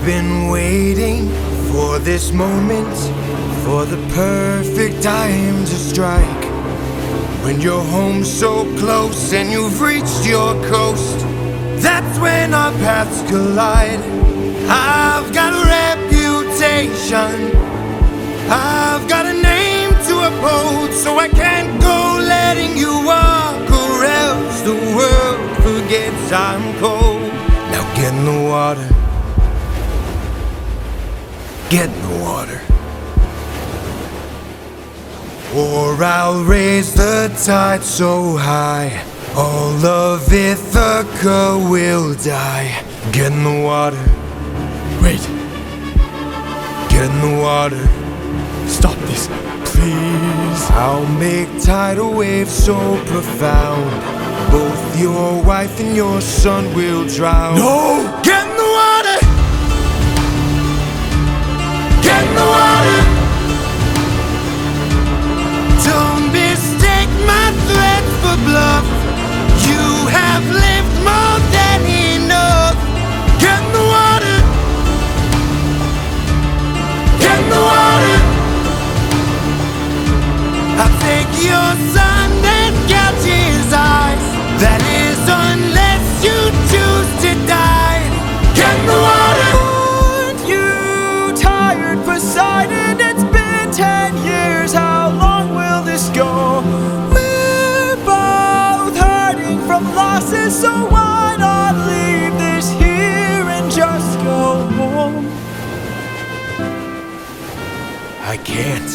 been waiting for this moment, for the perfect time to strike. When you're home so close and you've reached your coast, that's when our paths collide. I've got a reputation, I've got a name to uphold, so I can't go letting you walk, or else the world forgets I'm cold. Now get in the water, get in the water, or I'll raise the tide so high all of Ithaca will die. Get in the water. Wait, Get in the water. stop this, please. I'll make tidal waves so profound, both your wife and your son will drown. No! Get in the water! Get in the water! Don't mistake my threats for bluff. You have lived more than enough. Get in the water! Get in the water! I'll take your son and gouge his eyes. That is, unless you choose to die. Get in the water! Aren't you tired, Poseidon? It's been 10 years. How long will this go? We're both hurting from losses, so why not leave this here and just go home? I can't.